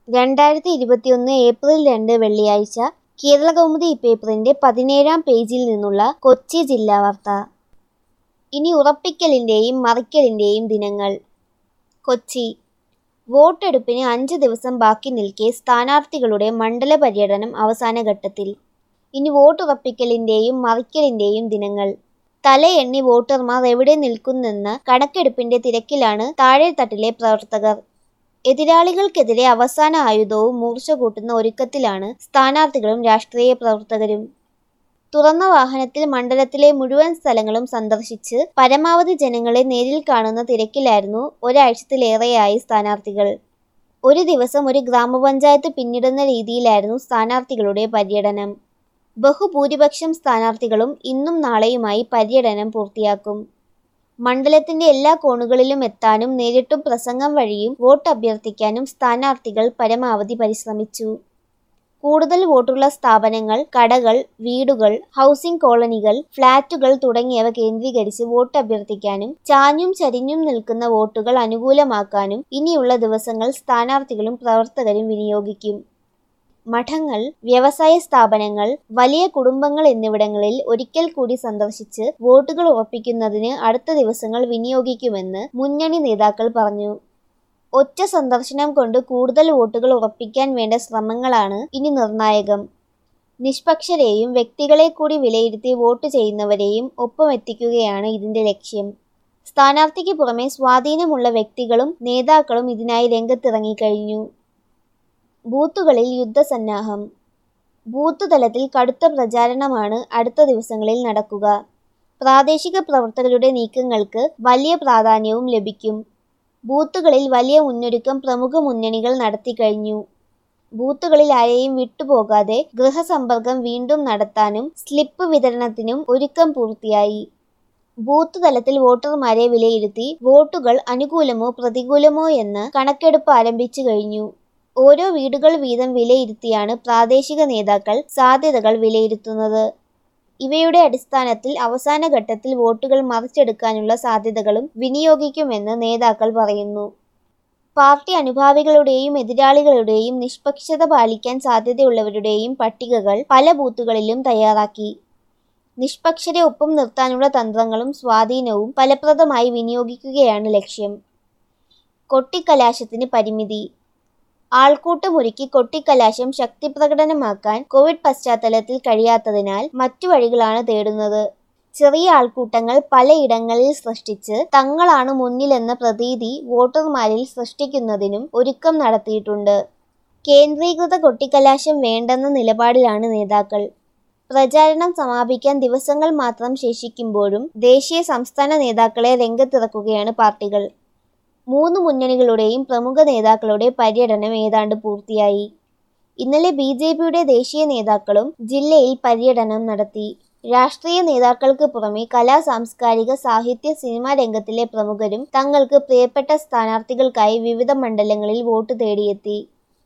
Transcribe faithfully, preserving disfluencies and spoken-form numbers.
രണ്ടായിരത്തി ഇരുപത്തിയൊന്ന് ഏപ്രിൽ രണ്ട് വെള്ളിയാഴ്ച കേരളകൗമുദി പേപ്പറിന്റെ പതിനേഴാം പേജിൽ നിന്നുള്ള കൊച്ചി ജില്ലാ വാർത്ത. ഇനി ഉറപ്പിക്കലിന്റെയും മറിക്കലിന്റെയും ദിനങ്ങൾ. കൊച്ചി. വോട്ടെടുപ്പിന് അഞ്ച് ദിവസം ബാക്കി നിൽക്കെ സ്ഥാനാർത്ഥികളുടെ മണ്ഡല പര്യടനം അവസാന ഘട്ടത്തിൽ. ഇനി വോട്ടുറപ്പിക്കലിന്റെയും മറിക്കലിന്റെയും ദിനങ്ങൾ. തലയെണ്ണി വോട്ടർമാർ എവിടെ നിൽക്കുന്നെന്ന കണക്കെടുപ്പിന്റെ തിരക്കിലാണ് താഴെത്തട്ടിലെ പ്രവർത്തകർ. എതിരാളികൾക്കെതിരെ അവസാന ആയുധവും മൂർച്ച കൂട്ടുന്ന ഒരുക്കത്തിലാണ് സ്ഥാനാർത്ഥികളും രാഷ്ട്രീയ പ്രവർത്തകരും. തുറന്ന വാഹനത്തിൽ മണ്ഡലത്തിലെ മുഴുവൻ സ്ഥലങ്ങളും സന്ദർശിച്ച് പരമാവധി ജനങ്ങളെ നേരിൽ കാണുന്ന തിരക്കിലായിരുന്നു ഒരാഴ്ചത്തിലേറെയായി സ്ഥാനാർത്ഥികൾ. ഒരു ദിവസം ഒരു ഗ്രാമപഞ്ചായത്ത് പിന്നിടുന്ന രീതിയിലായിരുന്നു സ്ഥാനാർത്ഥികളുടെ പര്യടനം. ബഹുഭൂരിപക്ഷം സ്ഥാനാർത്ഥികളും ഇന്നും നാളെയുമായി പര്യടനം പൂർത്തിയാക്കും. മണ്ഡലത്തിന്റെ എല്ലാ കോണുകളിലും എത്താനും നേരിട്ടും പ്രസംഗം വഴിയും വോട്ട് അഭ്യർത്ഥിക്കാനും സ്ഥാനാർത്ഥികൾ പരമാവധി പരിശ്രമിച്ചു. കൂടുതൽ വോട്ടുള്ള സ്ഥാപനങ്ങൾ, കടകൾ, വീടുകൾ, ഹൗസിംഗ് കോളനികൾ, ഫ്ളാറ്റുകൾ തുടങ്ങിയവ കേന്ദ്രീകരിച്ച് വോട്ട് അഭ്യർത്ഥിക്കാനും ചാഞ്ഞും ചരിഞ്ഞും നിൽക്കുന്ന വോട്ടുകൾ അനുകൂലമാക്കാനും ഇനിയുള്ള ദിവസങ്ങൾ സ്ഥാനാർത്ഥികളും പ്രവർത്തകരും വിനിയോഗിക്കും. മഠങ്ങൾ, വ്യവസായ സ്ഥാപനങ്ങൾ, വലിയ കുടുംബങ്ങൾ എന്നിവിടങ്ങളിൽ ഒരിക്കൽ കൂടി സന്ദർശിച്ച് വോട്ടുകൾ ഉറപ്പിക്കുന്നതിന് അടുത്ത ദിവസങ്ങൾ വിനിയോഗിക്കുമെന്ന് മുന്നണി നേതാക്കൾ പറഞ്ഞു. ഒറ്റ സന്ദർശനം കൊണ്ട് കൂടുതൽ വോട്ടുകൾ ഉറപ്പിക്കാൻ വേണ്ട ശ്രമങ്ങളാണ് ഇനി നിർണായകം. നിഷ്പക്ഷരെയും വ്യക്തികളെ കൂടി വിലയിരുത്തി വോട്ട് ചെയ്യുന്നവരെയും ഒപ്പമെത്തിക്കുകയാണ് ഇതിന്റെ ലക്ഷ്യം. സ്ഥാനാർത്ഥിക്ക് പുറമെ സ്വാധീനമുള്ള വ്യക്തികളും നേതാക്കളും ഇതിനായി രംഗത്തിറങ്ങിക്കഴിഞ്ഞു. ബൂത്തുകളിൽ യുദ്ധസന്നാഹം. ബൂത്ത് തലത്തിൽ കടുത്ത പ്രചാരണമാണ് അടുത്ത ദിവസങ്ങളിൽ നടക്കുക. പ്രാദേശിക പ്രവർത്തകരുടെ നീക്കങ്ങൾക്ക് വലിയ പ്രാധാന്യവും ലഭിക്കും. ബൂത്തുകളിൽ വലിയ മുന്നൊരുക്കം പ്രമുഖ മുന്നണികൾ നടത്തിക്കഴിഞ്ഞു. ബൂത്തുകളിൽ ആരെയും വിട്ടുപോകാതെ ഗൃഹസമ്പർക്കം വീണ്ടും നടത്താനും സ്ലിപ്പ് വിതരണത്തിനും ഒരുക്കം പൂർത്തിയായി. ബൂത്ത് തലത്തിൽ വോട്ടർമാരെ വിലയിരുത്തി വോട്ടുകൾ അനുകൂലമോ പ്രതികൂലമോ എന്ന് കണക്കെടുപ്പ് ആരംഭിച്ചു കഴിഞ്ഞു. ഓരോ വീടുകൾ വീതം വിലയിരുത്തിയാണ് പ്രാദേശിക നേതാക്കൾ സാധ്യതകൾ വിലയിരുത്തുന്നത്. ഇവയുടെ അടിസ്ഥാനത്തിൽ അവസാന ഘട്ടത്തിൽ വോട്ടുകൾ മറിച്ചെടുക്കാനുള്ള സാധ്യതകളും വിനിയോഗിക്കുമെന്ന് നേതാക്കൾ പറയുന്നു. പാർട്ടി അനുഭാവികളുടെയും എതിരാളികളുടെയും നിഷ്പക്ഷത പാലിക്കാൻ സാധ്യതയുള്ളവരുടെയും പട്ടികകൾ പല ബൂത്തുകളിലും തയ്യാറാക്കി. നിഷ്പക്ഷരെ ഒപ്പം നിർത്താനുള്ള തന്ത്രങ്ങളും സ്വാധീനവും ഫലപ്രദമായി വിനിയോഗിക്കുകയാണ് ലക്ഷ്യം. കൊട്ടിക്കലാശത്തിന് പരിമിതി. ആൾക്കൂട്ടമൊരുക്കി കൊട്ടിക്കലാശം ശക്തിപ്രകടനമാക്കാൻ കോവിഡ് പശ്ചാത്തലത്തിൽ കഴിയാത്തതിനാൽ മറ്റു വഴികളാണ് തേടുന്നത്. ചെറിയ ആൾക്കൂട്ടങ്ങൾ പലയിടങ്ങളിൽ സൃഷ്ടിച്ച് തങ്ങളാണ് മുന്നിലെന്ന പ്രതീതി വോട്ടർമാരിൽ സൃഷ്ടിക്കുന്നതിനും ഒരുക്കം നടത്തിയിട്ടുണ്ട്. കേന്ദ്രീകൃത കൊട്ടിക്കലാശം വേണ്ടെന്ന നിലപാടിലാണ് നേതാക്കൾ. പ്രചാരണം സമാപിക്കാൻ ദിവസങ്ങൾ മാത്രം ശേഷിക്കുമ്പോഴും ദേശീയ സംസ്ഥാന നേതാക്കളെ രംഗത്തിറക്കുകയാണ് പാർട്ടികൾ. മൂന്ന് മുന്നണികളുടെയും പ്രമുഖ നേതാക്കളുടെ പര്യടനം ഏതാണ്ട് പൂർത്തിയായി. ഇന്നലെ ബി ജെ പിയുടെ ദേശീയ നേതാക്കളും ജില്ലയിൽ പര്യടനം നടത്തി. രാഷ്ട്രീയ നേതാക്കൾക്ക് പുറമെ കലാ സാംസ്കാരിക സാഹിത്യ സിനിമാ രംഗത്തിലെ പ്രമുഖരും തങ്ങൾക്ക് പ്രിയപ്പെട്ട സ്ഥാനാർത്ഥികൾക്കായി വിവിധ മണ്ഡലങ്ങളിൽ വോട്ട് തേടിയെത്തി.